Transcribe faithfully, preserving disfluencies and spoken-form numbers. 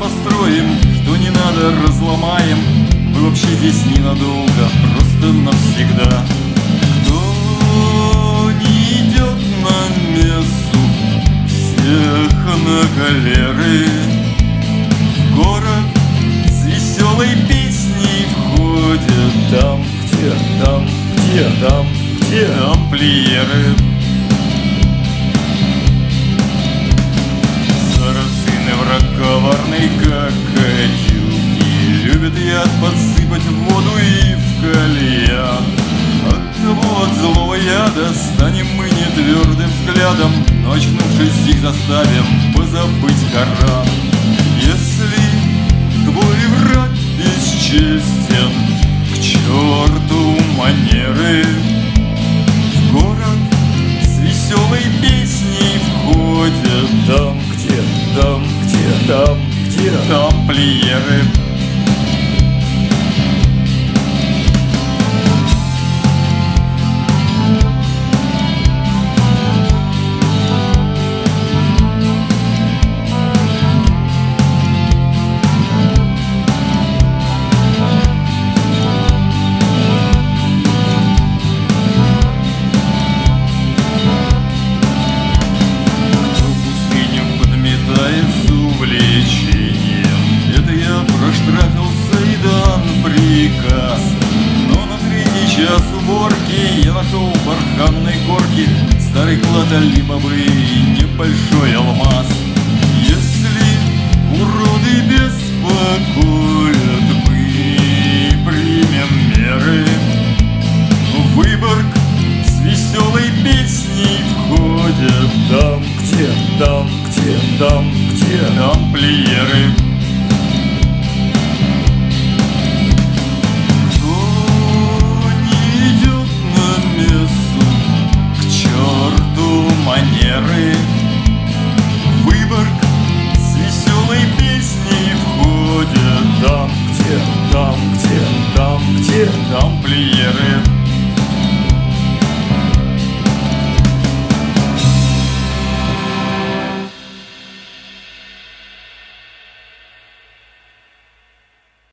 построим, что не надо, разломаем. Мы вообще здесь ненадолго, просто навсегда. Кто не идет на мессу, всех на галеры. В город с веселой песней входят там, где, там, где, там, где тамплиеры. Сарацины, враг коварный, как гадюки, любят яд подсыпать в воду и в кальян. Оттого от злого яда станем мы не твердым взглядом, но, очнувшись, их заставим позабыть Коран. Если твой враг бесчестен, к черту манеры. В город с веселой песней входят там, где, там, где, там, где тамплиеры. Это я проштрафился и дан приказ. Но на третий час уборки я нашел в барханной горке старый клад Али-Бабы и небольшой алмаз. Если уроды беспокоят, мы примем меры. В Выборг с веселой песней входят там, где, там, где, там, где тамплиеры. Кто не идет на мессу, к черту манеры. В Выборг с веселой песней входят там, где, там, где, там, где тамплиеры.